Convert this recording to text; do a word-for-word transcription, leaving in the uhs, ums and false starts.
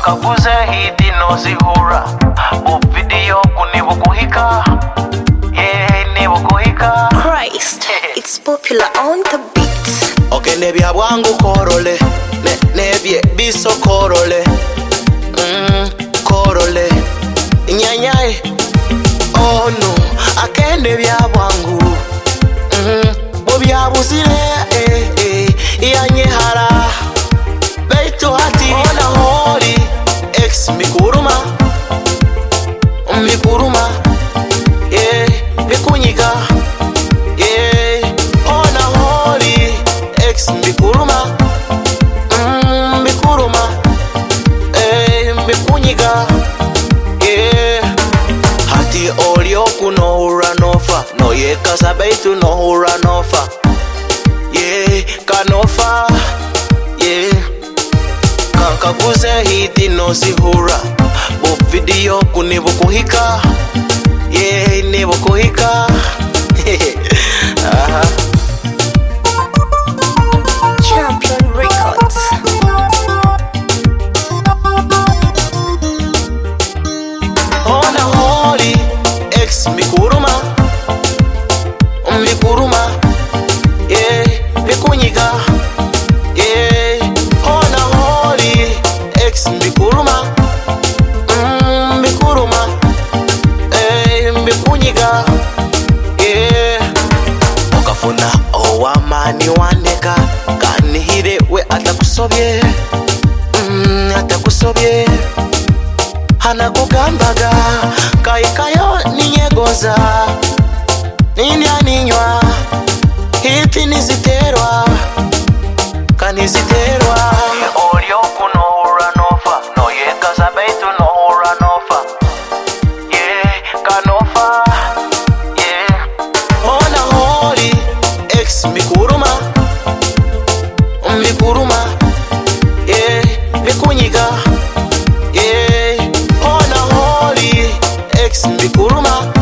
Kankaguze hiti no zihura bu video kunibu kuhika. Yeah, nibu kuhika. Christ, it's popular on the beat. Okay, nebya bwangu korole ne, nebye biso korole mm, korole Nyanyai oh no akende bya bwangu mm, bo bya buzire eh eh yanye hara beitu hati ona hori ex mikuruma mikuruma yeah bikunyiga yeah ona hori ex mikuruma mm, mikuruma eh bikunyiga yeah hati olio kuno hura nofa no ye kasa beitu no hura nofa yeah kanofa yeah Kankaguze hiti no zihura bu video kunibu kuhika. Yeah, nibu kuhika. Aha. Champion Records. Ona hori ex mikuruma mikuruma yeah bikunyiga yeah ona hori ex mikuruma mm, mikuruma eh bikunyiga yeah okafuna owamani waneka kanihire we atakusobye mm, atakusobye hanakugambaga kaikayo ninyegoza ninya ninywa hiti niziterwa kaniziterwa Olio kuno hura nofa no ye kasa beitu no hura nofa. Yeah, kanofa. Yeah. ona hori ex mikuruma mikuruma yeah bikunyiga yeah ona hori ex mikuruma